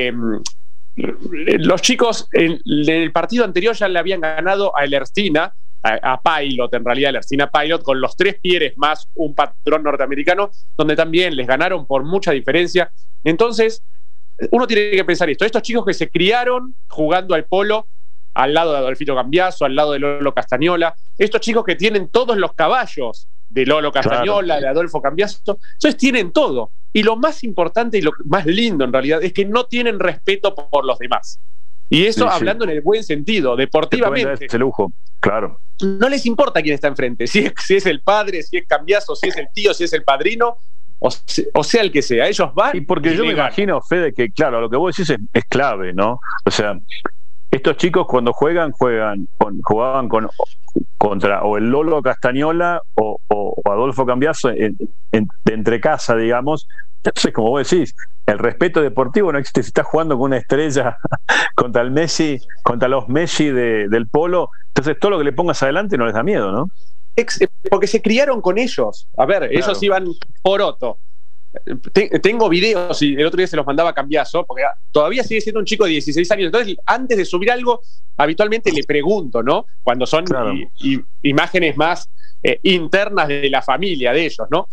S3: Los chicos en el partido anterior ya le habían ganado a Erstina, a Pilot, en realidad, la Erstina Pilot, con los 3 Pieres más un patrón norteamericano, donde también les ganaron por mucha diferencia. Entonces, uno tiene que pensar esto. Estos chicos que se criaron jugando al polo, al lado de Adolfito Cambiaso, al lado de Lolo Castañola, estos chicos que tienen todos los caballos de Lolo Castañola, de Adolfo Cambiaso, entonces tienen todo. Y lo más importante y lo más lindo, en realidad, es que no tienen respeto por los demás. Y eso hablando en el buen sentido, deportivamente.
S2: Ese lujo, claro.
S3: No les importa quién está enfrente, si es el padre, si es Cambiaso, si es el tío, si es el padrino, o sea el que sea. Ellos van.
S2: Y porque yo me imagino, Fede, que claro, lo que vos decís es clave, ¿no? O sea, estos chicos cuando jugaban contra o el Lolo Castañola o o Adolfo Cambiaso de entre casa, digamos. Entonces, como vos decís, el respeto deportivo no existe. Si estás jugando con una estrella contra el Messi, contra los Messi del polo, entonces todo lo que le pongas adelante no les da miedo, ¿no?
S3: Porque se criaron con ellos. A ver, claro. Ellos iban poroto. Tengo videos y el otro día se los mandaba a Cambiaso, porque todavía sigue siendo un chico de 16 años. Entonces, antes de subir algo, habitualmente le pregunto, ¿no? Cuando son imágenes más internas de la familia de ellos, ¿no?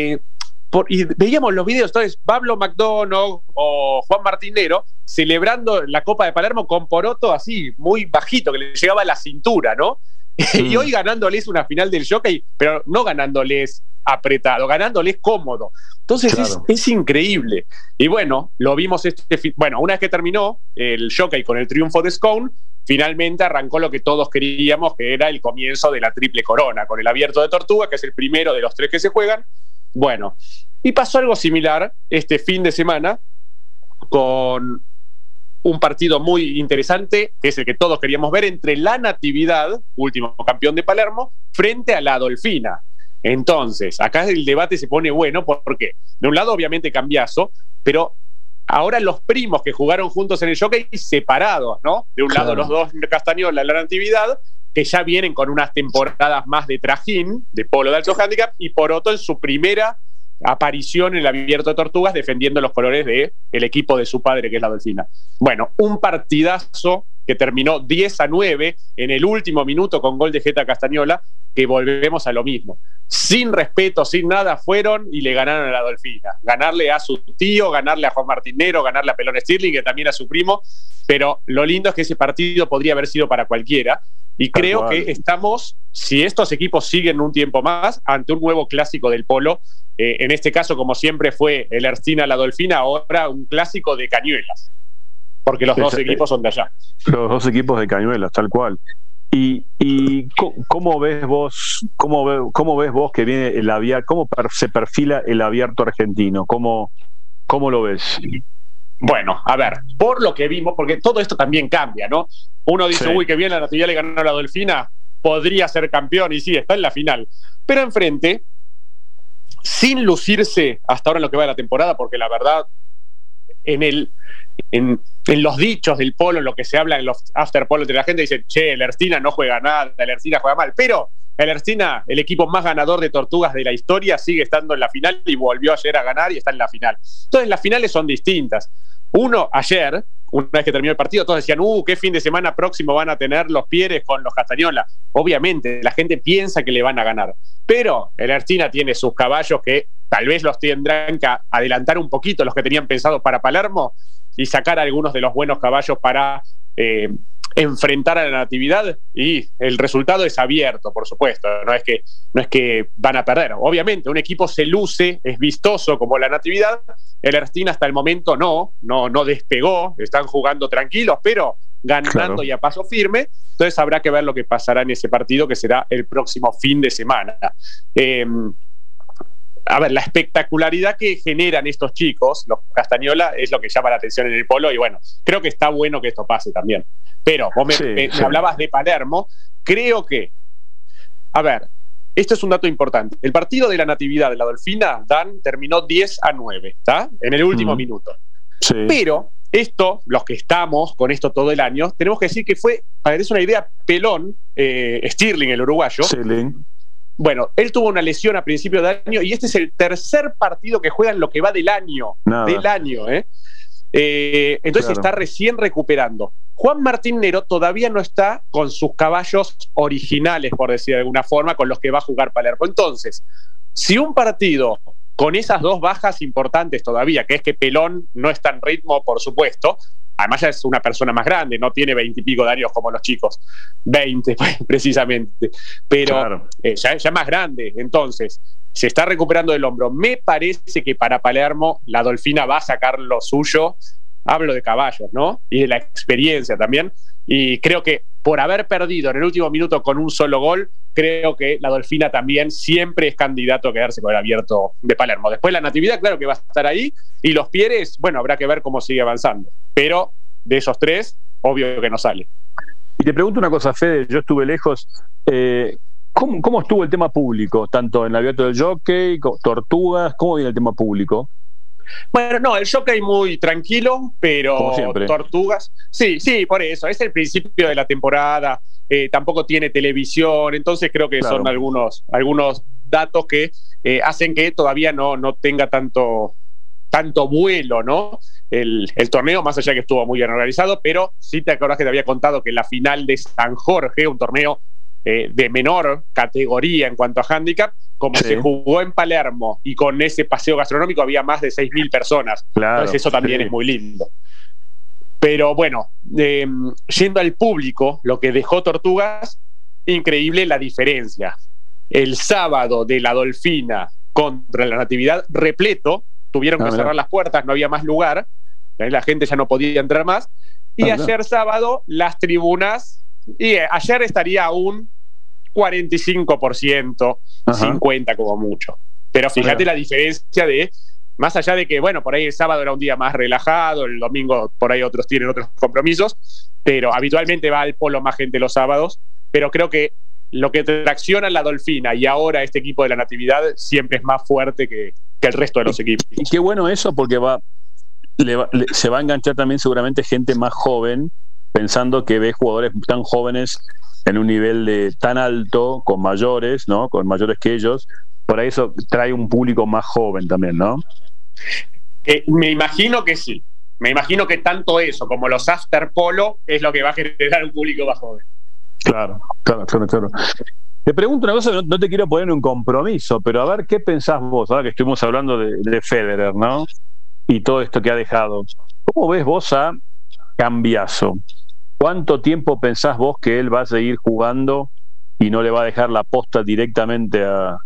S3: Y veíamos los videos, entonces Pablo McDonald o Juan Martinero celebrando la Copa de Palermo con poroto así, muy bajito, que le llegaba a la cintura, ¿no? Y hoy ganándoles una final del Jockey, pero no ganándoles apretado, ganándoles cómodo. Entonces es increíble. Y bueno, lo vimos una vez que terminó el Jockey con el triunfo de Scone, finalmente arrancó lo que todos queríamos, que era el comienzo de la triple corona, con el Abierto de Tortuga, que es el primero de los 3 que se juegan. Bueno, y pasó algo similar este fin de semana con un partido muy interesante, que es el que todos queríamos ver, entre la Natividad, último campeón de Palermo, frente a la Dolfina. Entonces, acá el debate se pone bueno, porque de un lado obviamente Cambiaso, pero ahora los primos que jugaron juntos en el Jockey separados, ¿no? De un lado los dos Castañola, la Natividad, que ya vienen con unas temporadas más de trajín, de polo de alto handicap, y Poroto en su primera aparición en el Abierto de Tortugas defendiendo los colores del equipo de su padre, que es la Dolfina. Bueno, un partidazo que terminó 10-9 en el último minuto con gol de Geta Castañola, que volvemos a lo mismo. Sin respeto, sin nada, fueron y le ganaron a la Dolfina. Ganarle a su tío, ganarle a Juan Martinero, ganarle a Pelón Stirling, que también a su primo, pero lo lindo es que ese partido podría haber sido para cualquiera. Y creo que estamos, si estos equipos siguen un tiempo más, ante un nuevo clásico del polo. En este caso, como siempre fue el Ercina-La Dolfina, ahora un clásico de cañuelas, porque los dos equipos son de allá. Los
S2: dos equipos de cañuelas, tal cual. ¿Y cómo ves vos que viene el abierto? ¿Cómo se perfila el abierto argentino? ¿Cómo lo ves?
S3: Bueno, a ver, por lo que vimos, porque todo esto también cambia, ¿no? Uno dice, uy, que bien, la Natividad le ganó a la Dolfina, podría ser campeón, y sí, está en la final. Pero enfrente, sin lucirse hasta ahora en lo que va de la temporada, porque la verdad, en los dichos del polo, en lo que se habla en los after polo, la gente dice, che, el Ercina no juega nada, el Ercina juega mal, pero el Ercina, el equipo más ganador de Tortugas de la historia, sigue estando en la final y volvió ayer a ganar y está en la final. Entonces las finales son distintas. Ayer, una vez que terminó el partido, todos decían, qué fin de semana próximo van a tener los Pieres con los Castañola. Obviamente, la gente piensa que le van a ganar, pero el Ercina tiene sus caballos que tal vez los tendrán que adelantar un poquito, los que tenían pensado para Palermo, y sacar algunos de los buenos caballos para enfrentar a la Natividad, y el resultado es abierto, por supuesto, no es que van a perder. Obviamente, un equipo se luce, es vistoso como la Natividad. El Ercina hasta el momento no despegó, están jugando tranquilos, pero ganando y a paso firme. Entonces habrá que ver lo que pasará en ese partido, que será el próximo fin de semana. A ver, la espectacularidad que generan estos chicos, los Castañola, es lo que llama la atención en el polo, y bueno, creo que está bueno que esto pase también. Pero vos me hablabas de Palermo, creo que, a ver, esto es un dato importante. El partido de la Natividad de la Dolfina, Dan, terminó 10-9, ¿está? En el último minuto. Sí. Pero esto, los que estamos con esto todo el año, tenemos que decir que fue, a ver, es una idea, Pelón, Stirling, el uruguayo. Stirling. Bueno, él tuvo una lesión a principio de año y este es el tercer partido que juega en lo que va del año. Entonces está recién recuperando. Juan Martinero todavía no está con sus caballos originales, por decir de alguna forma, con los que va a jugar Palermo. Entonces, si un partido con esas dos bajas importantes todavía, que es que Pelón no está en ritmo, por supuesto, además ya es una persona más grande, no tiene 20 y pico de años como los chicos, 20 precisamente, pero ya más grande. Entonces, se está recuperando del hombro. Me parece que para Palermo la Dolfina va a sacar lo suyo. Hablo de caballos, ¿no? Y de la experiencia también. Y creo que por haber perdido en el último minuto con un solo gol, creo que la Dolfina también siempre es candidato a quedarse con el abierto de Palermo. Después la Natividad, claro que va a estar ahí. Y los Pieres, bueno, habrá que ver cómo sigue avanzando. Pero de esos tres, obvio que no sale.
S2: Y te pregunto una cosa, Fede, yo estuve lejos. ¿Cómo estuvo el tema público? Tanto en el Abierto del Jockey, Tortugas, ¿cómo viene el tema público?
S3: Bueno, no, el Jockey muy tranquilo, pero Tortugas, sí, por eso, es el principio de la temporada, tampoco tiene televisión, entonces creo que son algunos datos que hacen que todavía no tenga tanto vuelo, ¿no? El torneo, más allá que estuvo muy bien organizado, pero sí te acordás que te había contado que la final de San Jorge, un torneo de menor categoría en cuanto a handicap, como se jugó en Palermo y con ese paseo gastronómico había más de 6.000 personas. Entonces eso también es muy lindo. Pero bueno, yendo al público, lo que dejó Tortugas, increíble la diferencia. El sábado de la Dolfina contra la Natividad, repleto, tuvieron que cerrar las puertas, no había más lugar, la gente ya no podía entrar más, y ayer sábado las tribunas, y ayer estaría aún 45%, 50% como mucho. Pero fíjate la diferencia de, más allá de que, bueno, por ahí el sábado era un día más relajado, el domingo por ahí otros tienen otros compromisos, pero habitualmente va al polo más gente los sábados, pero creo que lo que tracciona la Dolfina y ahora este equipo de la Natividad siempre es más fuerte que el resto de los equipos.
S2: Y qué bueno eso, porque se va a enganchar también seguramente gente más joven, pensando que ve jugadores tan jóvenes en un nivel tan alto, con mayores, ¿no? Con mayores que ellos. Por ahí eso trae un público más joven también, ¿no?
S3: Me imagino que sí. Me imagino que tanto eso como los after polo es lo que va a generar un público más joven.
S2: Claro. Te pregunto una cosa, no te quiero poner un compromiso, pero a ver, ¿qué pensás vos? Ahora que estuvimos hablando de Federer, ¿no? Y todo esto que ha dejado. ¿Cómo ves vos a Cambiaso? ¿Cuánto tiempo pensás vos que él va a seguir jugando y no le va a dejar la posta directamente a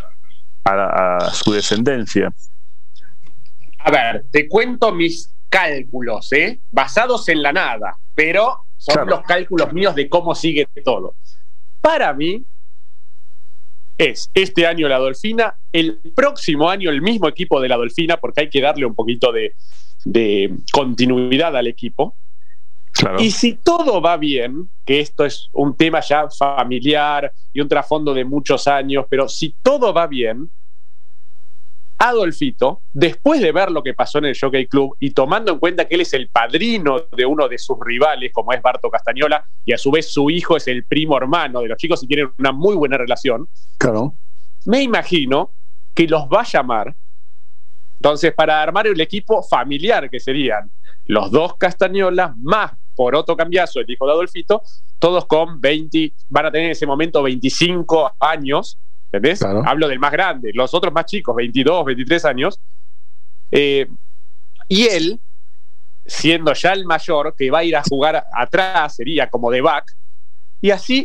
S2: su descendencia?
S3: A ver, te cuento mis cálculos, basados en la nada, pero son los cálculos míos de cómo sigue todo. Para mí, es este año la Dolfina, el próximo año el mismo equipo de la Dolfina, porque hay que darle un poquito de continuidad al equipo. Claro. Y si todo va bien, que esto es un tema ya familiar y un trasfondo de muchos años, pero si todo va bien, Adolfito, después de ver lo que pasó en el Jockey Club y tomando en cuenta que él es el padrino de uno de sus rivales, como es Barto Castañola, y a su vez su hijo es el primo hermano de los chicos y tienen una muy buena relación, me imagino que los va a llamar, entonces, para armar el equipo familiar, que serían los dos Castañolas más Poroto Cambiaso, el hijo de Adolfito, todos con 20, van a tener en ese momento 25 años, ¿entendés? Claro. Hablo del más grande, los otros más chicos, 22, 23 años. Y él, siendo ya el mayor, que va a ir a jugar atrás, sería como de back, y así,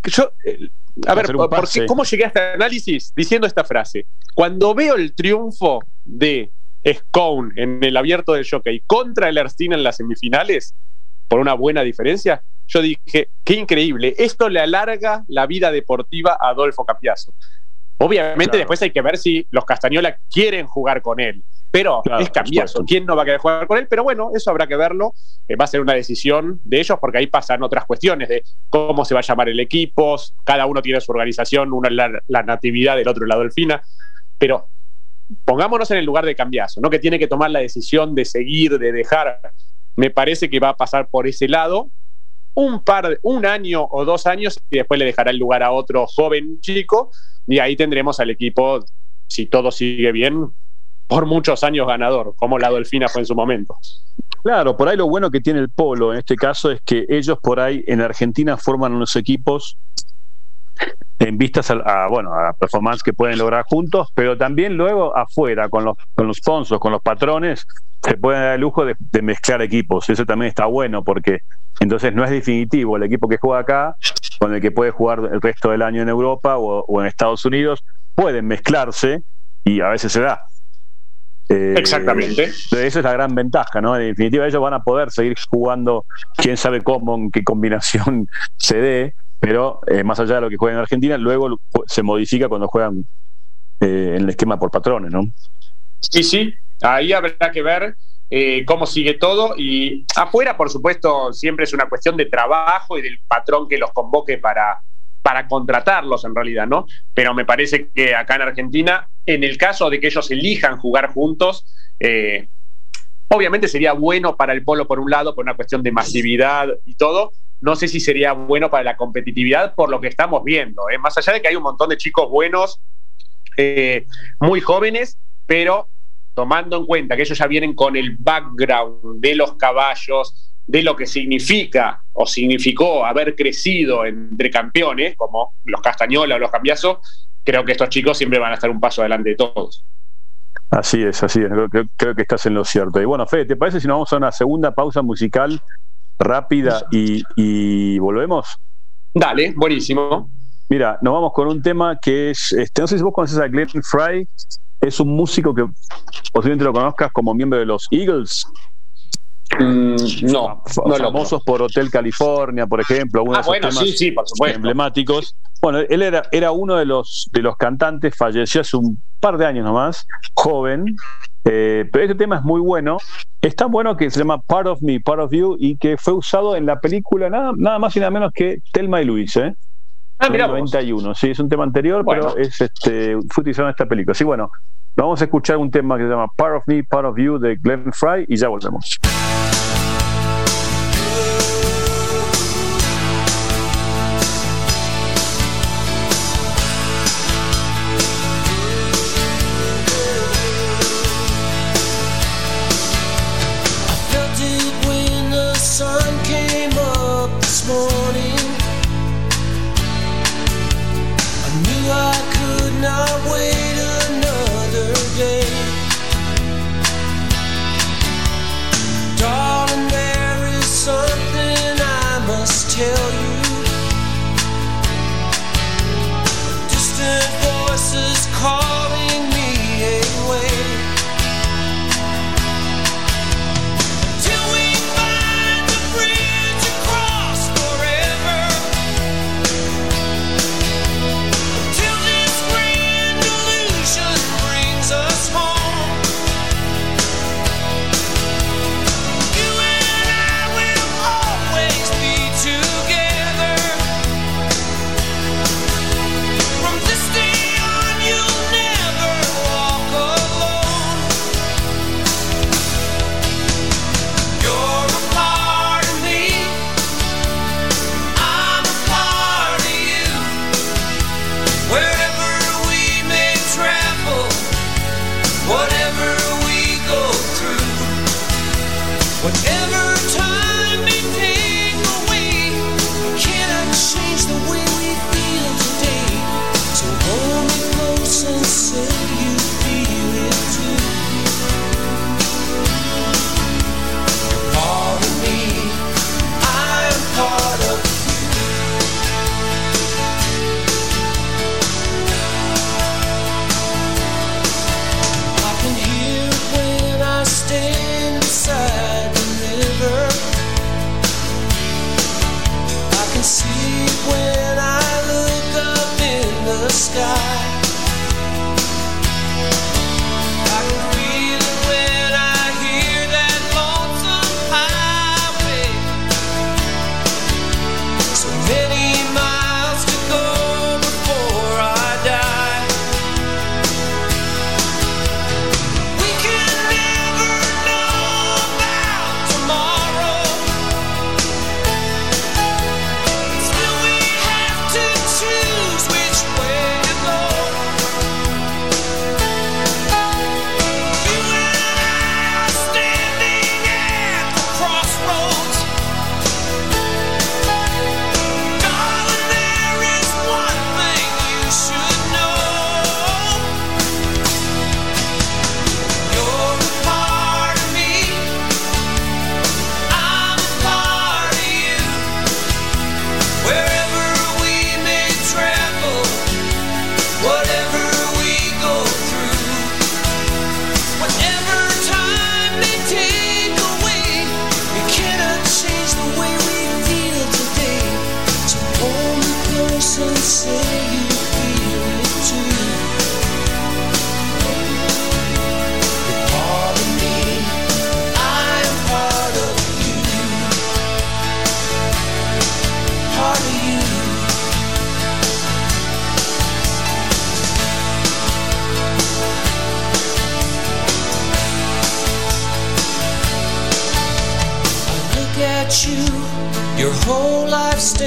S3: ¿cómo llegué a este análisis? Diciendo esta frase: cuando veo el triunfo de Scone en el Abierto del Jockey contra el Erstein en las semifinales, por una buena diferencia, yo dije, qué increíble, esto le alarga la vida deportiva a Adolfo Cambiaso. Obviamente después hay que ver si los Castañola quieren jugar con él, pero es Cambiaso, ¿quién no va a querer jugar con él? Pero bueno, eso habrá que verlo, va a ser una decisión de ellos, porque ahí pasan otras cuestiones de cómo se va a llamar el equipo, cada uno tiene su organización, uno es la Natividad, del otro la Dolfina, pero pongámonos en el lugar de Cambiaso, ¿no? Que tiene que tomar la decisión de seguir, de dejar. Me parece que va a pasar por ese lado un año o 2 años y después le dejará el lugar a otro joven chico y ahí tendremos al equipo, si todo sigue bien, por muchos años ganador, como la Dolfina fue en su momento.
S2: Claro, por ahí lo bueno que tiene el polo en este caso es que ellos por ahí en Argentina forman unos equipos en vistas a performance que pueden lograr juntos, pero también luego afuera con los sponsors, con los patrones, se pueden dar el lujo de mezclar equipos. Eso también está bueno porque entonces no es definitivo el equipo que juega acá con el que puede jugar el resto del año en Europa o en Estados Unidos. Pueden mezclarse y a veces se da.
S3: Exactamente.
S2: Esa es la gran ventaja, ¿no? En definitiva ellos van a poder seguir jugando, quién sabe cómo, en qué combinación se dé, pero más allá de lo que juegan en Argentina, luego se modifica cuando juegan en el esquema por patrones, ¿no?
S3: Y sí, ahí habrá que ver cómo sigue todo, y afuera, por supuesto, siempre es una cuestión de trabajo y del patrón que los convoque para para contratarlos en realidad, ¿no? Pero me parece que acá en Argentina, en el caso de que ellos elijan jugar juntos, obviamente sería bueno para el polo por un lado, por una cuestión de masividad y todo. No sé si sería bueno para la competitividad por lo que estamos viendo, más allá de que hay un montón de chicos buenos, muy jóvenes, pero tomando en cuenta que ellos ya vienen con el background de los caballos, de lo que significa o significó haber crecido entre campeones, como los Castañola o los Cambiaso, creo que estos chicos siempre van a estar un paso adelante de todos.
S2: Así es. Creo que estás en lo cierto. Y bueno, Fede, ¿te parece si nos vamos a una segunda pausa musical rápida y volvemos?
S3: Dale, buenísimo.
S2: Mira, nos vamos con un tema que es, no sé si vos conoces a Glenn Frey, es un músico que posiblemente lo conozcas como miembro de los Eagles.
S3: No,
S2: famosos por Hotel California, por ejemplo, algunos de esos temas
S3: sí, por supuesto,
S2: emblemáticos. Bueno, él era uno de los cantantes, falleció hace un par de años nomás, joven, pero este tema es muy bueno, es tan bueno que se llama Part of Me, Part of You, y que fue usado en la película nada más y nada menos que Thelma y Louise, en el 91. Sí, es un tema anterior, bueno, pero fue utilizado en esta película. Sí, bueno, vamos a escuchar un tema que se llama Part of Me, Part of You de Glenn Frey y ya volvemos.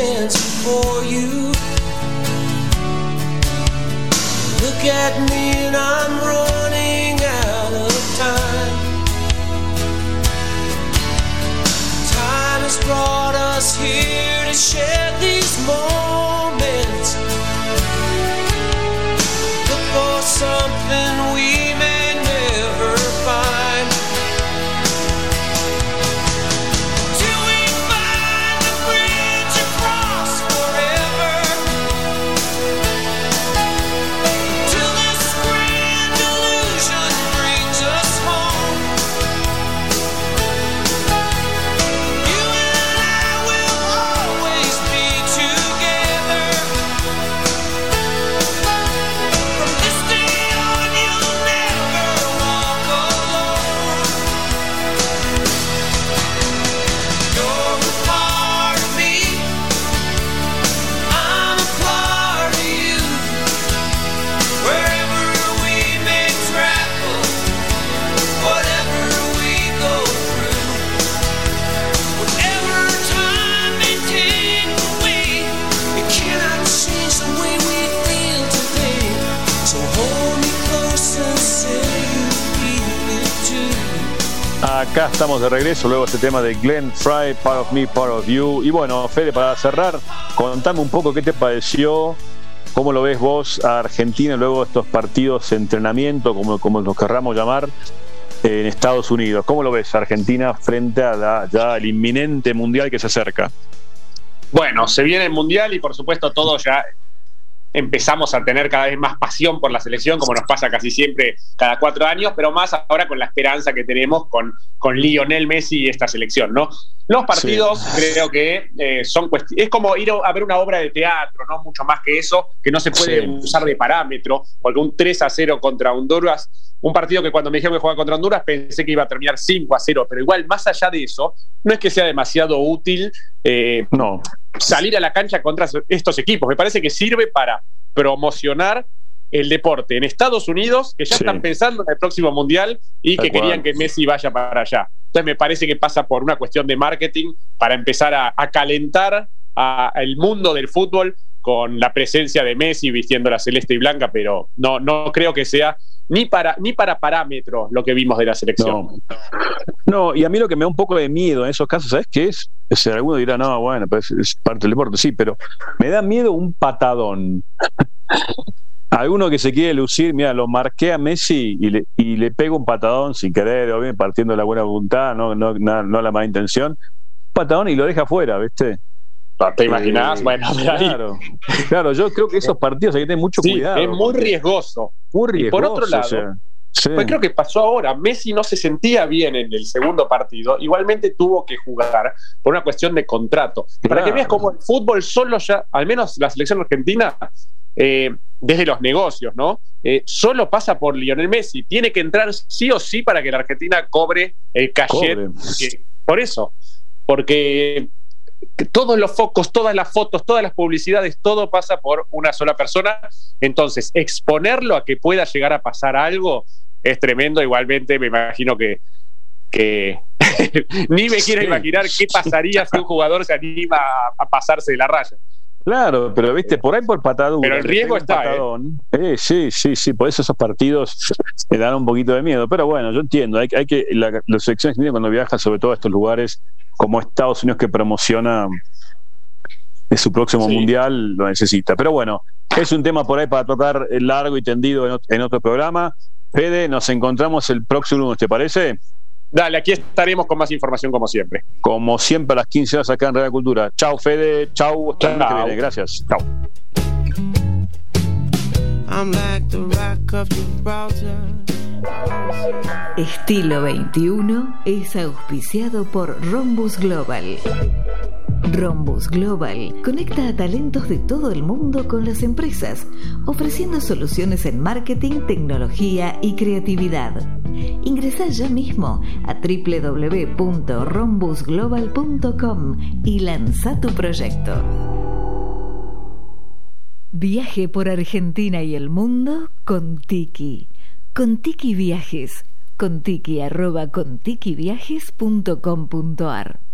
S4: dancing for you. Look at me and I'm running out of time. Time has brought us here to share these moments. Look for something we may never find. Till we find the bridge across forever. Till this grand illusion brings us home. You and I will always be together. From this day on, you'll never walk alone. You're a part of me, I'm a part of you. Wherever we may travel, whatever we go through, whatever time may take away, it cannot change the way we feel today. So hold me close and say you feel it too.
S2: Acá estamos de regreso luego de este tema de Glenn Frey, Part of Me, Part of You. Y bueno, Fede, para cerrar, contame un poco qué te pareció, cómo lo ves vos a Argentina luego de estos partidos de entrenamiento, como los querramos llamar, en Estados Unidos. ¿Cómo lo ves a Argentina frente a ya el inminente mundial que se acerca?
S3: Bueno, se viene el Mundial y por supuesto todos ya empezamos a tener cada vez más pasión por la selección, como nos pasa casi siempre cada 4 años, pero más ahora con la esperanza que tenemos con Lionel Messi y esta selección, ¿no? Los partidos creo que son es como ir a ver una obra de teatro, ¿no? Mucho más que eso, que no se puede usar de parámetro, porque un 3-0 contra Honduras, un partido que cuando me dijeron que jugaba contra Honduras pensé que iba a terminar 5-0, pero igual, más allá de eso, no es que sea demasiado útil salir a la cancha contra estos equipos. Me parece que sirve para promocionar el deporte en Estados Unidos, que ya están pensando en el próximo Mundial y que querían que Messi vaya para allá. Entonces me parece que pasa por una cuestión de marketing para empezar a calentar el mundo del fútbol con la presencia de Messi vistiendo la celeste y blanca, pero no creo que sea ni para parámetros lo que vimos de la selección.
S2: No, y a mí lo que me da un poco de miedo en esos casos, ¿sabes qué es? Alguno dirá, no, bueno, pues es parte del deporte, sí, pero me da miedo un patadón. Alguno que se quiere lucir, mira, lo marqué a Messi y le pego un patadón sin querer, o bien partiendo de la buena voluntad, no la mala intención, un patadón y lo deja fuera, ¿viste?
S3: ¿Te imaginás? Bueno,
S2: claro, yo creo que esos partidos hay que tener mucho cuidado.
S3: Es muy riesgoso. Y por otro lado, pues creo que pasó ahora. Messi no se sentía bien en el segundo partido. Igualmente tuvo que jugar por una cuestión de contrato. Para que veas cómo el fútbol solo ya, al menos la selección argentina, desde los negocios, ¿no? Solo pasa por Lionel Messi. Tiene que entrar sí o sí para que la Argentina cobre el cachet. Por eso. Porque todos los focos, todas las fotos, todas las publicidades, todo pasa por una sola persona. Entonces, exponerlo a que pueda llegar a pasar algo es tremendo. Igualmente, me imagino que ni me quiero imaginar qué pasaría si un jugador se anima a pasarse de la raya.
S2: Claro, pero viste, por ahí por patadura.
S3: Pero el riesgo está,
S2: Sí, por eso esos partidos me dan un poquito de miedo. Pero bueno, yo entiendo, hay que las selecciones cuando viajan, sobre todo a estos lugares como Estados Unidos, que promociona su próximo mundial, lo necesita. Pero bueno, es un tema por ahí para tocar largo y tendido en otro programa. Fede, nos encontramos el próximo lunes, ¿te parece?
S3: Dale, aquí estaremos con más información como siempre.
S2: Como siempre a las 15 horas acá en Radio Cultura. Chau, Fede, chau, hasta el que viene. Gracias. Chau.
S1: Estilo 21 es auspiciado por Rhombus Global. Rhombus Global conecta a talentos de todo el mundo con las empresas, ofreciendo soluciones en marketing, tecnología y creatividad. Ingresá ya mismo a www.rhombusglobal.com y lanza tu proyecto. Viaje por Argentina y el mundo con Tiki. Con Tiki Viajes. Contiki@contikiviajes.com.ar